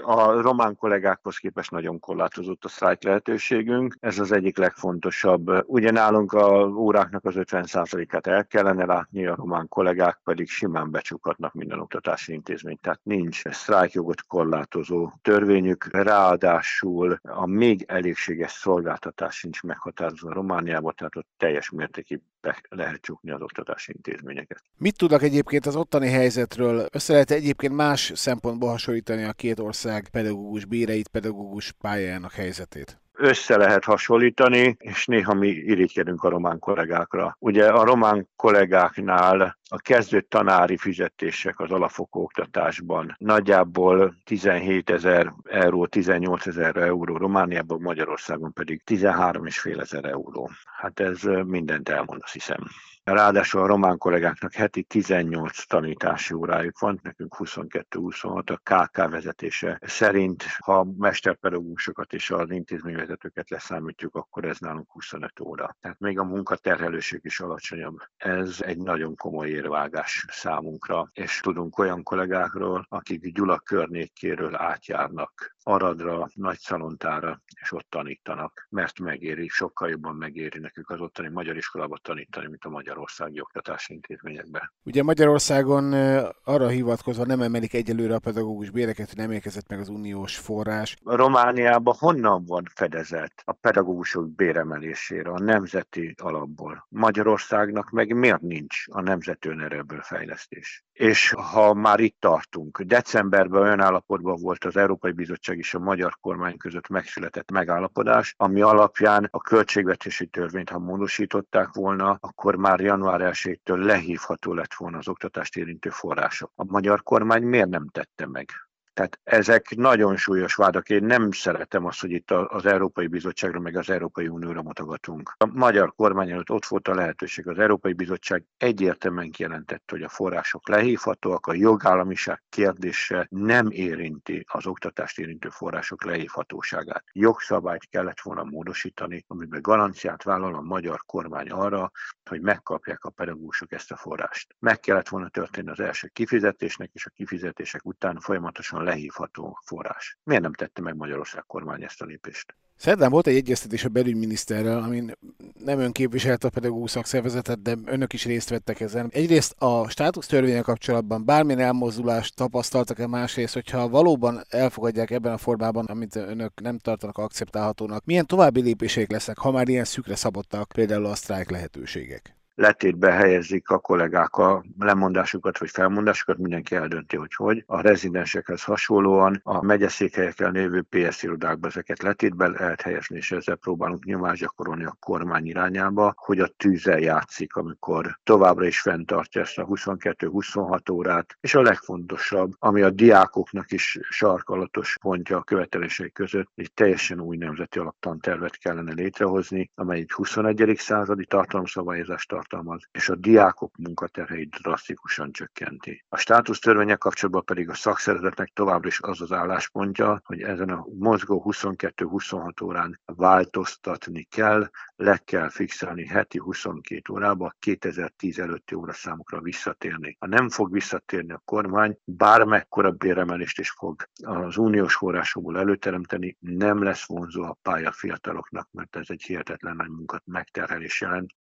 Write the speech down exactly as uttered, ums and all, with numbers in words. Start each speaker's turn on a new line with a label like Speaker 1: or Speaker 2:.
Speaker 1: A román kollégákhoz képest nagyon korlátozott a sztrájk lehetőségünk. Ez az egyik legfontosabb. Ugye nálunk a óráknak az ötven százalékát el kellene látni, a román kollégák pedig simán becsukhatnak minden oktatási intézményt. Tehát nincs sztrájkjogot korlátozó törvényük, ráadásul a még elégséges szolgáltatás sincs meghatározva Romániában, tehát ott teljes mértékig be lehet csukni az oktatási intézményeket.
Speaker 2: Mit tudnak egyébként az ottani helyzetről? Össze lehet egyébként más szempontból hasonlítani a két ország pedagógus béreit, pedagógus pályájának helyzetét?
Speaker 1: Össze lehet hasonlítani, és néha mi irigykedünk a román kollégákra. Ugye a román kollégáknál a kezdő tanári fizetések az alapfokú oktatásban nagyjából tizenhétezer euró, tizennyolcezer euró, Romániában, Magyarországon pedig tizenhárom és fél ezer euró. Hát ez mindent elmond, azt hiszem. Ráadásul a román kollégáknak heti tizennyolc tanítási órájuk van, nekünk huszonkettő huszonhat, a ká ká vezetése szerint, ha mesterpedagógusokat és az intézményvezetőket leszámítjuk, akkor ez nálunk huszonöt óra. Tehát még a munkaterhelőség is alacsonyabb. Ez egy nagyon komoly érvágás számunkra, és tudunk olyan kollégákról, akik Gyula környékéről átjárnak Aradra, Nagyszalontára, és ott tanítanak, mert megéri, sokkal jobban megéri nekük az ottani magyar iskolába tanítani, mint a magyarországi oktatási intézményekben.
Speaker 2: Ugye Magyarországon arra hivatkozva nem emelik egyelőre a pedagógus béreket, hogy nem érkezett meg az uniós forrás.
Speaker 1: Romániában honnan van fedezet a pedagógusok béremelésére a nemzeti alapból? Magyarországnak meg miért nincs a nemzeti önerőből fejlesztés? És ha már itt tartunk, decemberben olyan állapotban volt az Európai Bizottság és a magyar kormány között megszületett megállapodás, ami alapján a költségvetési törvényt, ha módosították volna, akkor már január elsejétől lehívható lett volna az oktatást érintő források. A magyar kormány miért nem tette meg? Tehát ezek nagyon súlyos vádak. Én nem szeretem azt, hogy itt az Európai Bizottságra meg az Európai Unióra mutogatunk. A magyar kormány előtt ott volt a lehetőség. Az Európai Bizottság egyértelműen kijelentette, hogy a források lehívhatóak, a jogállamiság kérdése nem érinti az oktatást érintő források lehívhatóságát. Jogszabályt kellett volna módosítani, amiben garanciát vállal a magyar kormány arra, hogy megkapják a pedagógusok ezt a forrást. Meg kellett volna történni az első kifizetésnek, és a kifizetések után folyamatosan lehívható forrás. Miért nem tette meg Magyarország kormány ezt a lépést?
Speaker 2: Szerdán volt egy egyeztetés a belügyminiszterrel, amin nem ön képviselte a pedagógus szakszervezetet, de önök is részt vettek ezen. Egyrészt a státusztörvénnyel kapcsolatban bármilyen elmozdulást tapasztaltak-e, másrészt, hogyha valóban elfogadják ebben a formában, amit önök nem tartanak akceptálhatónak, milyen további lépéseik lesznek, ha már ilyen szűkre szabottak például a sztrájk lehetőségek?
Speaker 1: Letétbe helyezik a kollégák a lemondásukat vagy felmondásukat, mindenki eldönti, hogy hogy. A rezidensekhez hasonlóan a megyeszékhelyeken lévő pé es irodákba ezeket letétbe lehet helyezni, és ezzel próbálunk nyomást gyakorolni a kormány irányába, hogy a tűzzel játszik, amikor továbbra is fenntartja ezt a huszonkettő huszonhat órát, és a legfontosabb, ami a diákoknak is sarkalatos pontja a követelései között, egy teljesen új nemzeti alaptantervet kellene létrehozni, amely egy huszonegyedik századi tartalomszabályozást tart, és a diákok munkaterheit drasztikusan csökkenti. A státusztörvénnyel kapcsolatban pedig a szakszervezetnek továbbra is az az álláspontja, hogy ezen a mozgó huszonkettő huszonhat órán változtatni kell, le kell fixálni heti huszonkét órába, kétezer-tíz előtti óraszámokra visszatérni. Ha nem fog visszatérni a kormány, bármekkora béremelést is fog az uniós forrásokból előteremteni, nem lesz vonzó a pálya fiataloknak, mert ez egy hihetetlen nagy munkat megterhelés jelent,